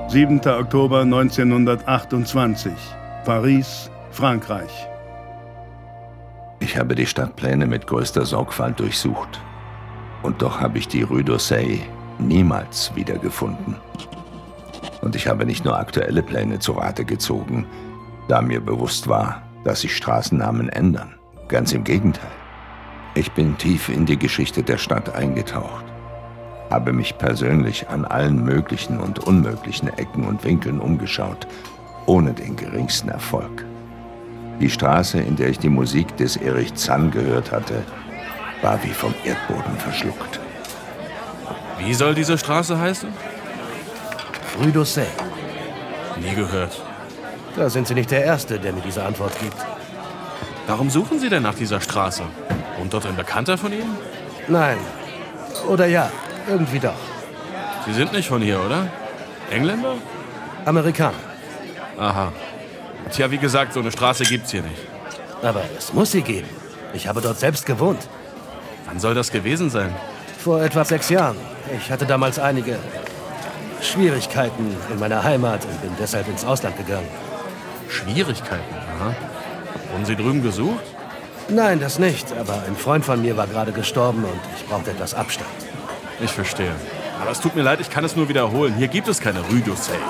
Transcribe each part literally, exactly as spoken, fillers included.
siebenter Oktober neunzehnhundertachtundzwanzig. Paris, Frankreich. Ich habe die Stadtpläne mit größter Sorgfalt durchsucht. Und doch habe ich die Rue d'Auseil niemals wiedergefunden. Und ich habe nicht nur aktuelle Pläne zu Rate gezogen, da mir bewusst war, dass sich Straßennamen ändern. Ganz im Gegenteil. Ich bin tief in die Geschichte der Stadt eingetaucht, habe mich persönlich an allen möglichen und unmöglichen Ecken und Winkeln umgeschaut, ohne den geringsten Erfolg. Die Straße, in der ich die Musik des Erich Zann gehört hatte, war wie vom Erdboden verschluckt. Wie soll diese Straße heißen? Rue d'Auseil. Nie gehört. Da sind Sie nicht der Erste, der mir diese Antwort gibt. Warum suchen Sie denn nach dieser Straße? Und dort ein Bekannter von Ihnen? Nein. Oder ja, irgendwie doch. Sie sind nicht von hier, oder? Engländer? Amerikaner. Aha. Tja, wie gesagt, so eine Straße gibt's hier nicht. Aber es muss sie geben. Ich habe dort selbst gewohnt. Wann soll das gewesen sein? Vor etwa sechs Jahren. Ich hatte damals einige Schwierigkeiten in meiner Heimat und bin deshalb ins Ausland gegangen. Schwierigkeiten? Aha. Wurden Sie drüben gesucht? Nein, das nicht. Aber ein Freund von mir war gerade gestorben und ich brauchte etwas Abstand. Ich verstehe. Aber es tut mir leid, ich kann es nur wiederholen. Hier gibt es keine Rue d'Auseil.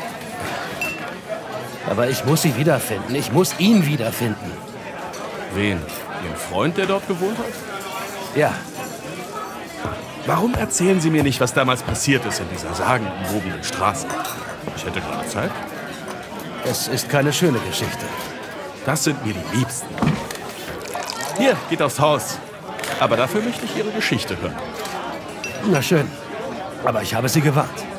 Aber ich muss sie wiederfinden. Ich muss ihn wiederfinden. Wen? Den Freund, der dort gewohnt hat? Ja. Warum erzählen Sie mir nicht, was damals passiert ist in dieser sagenumwobenen Straße? Ich hätte gerade Zeit. Es ist keine schöne Geschichte. Das sind mir die Liebsten. Hier, geht aufs Haus. Aber dafür möchte ich Ihre Geschichte hören. Na schön. Aber ich habe sie gewarnt.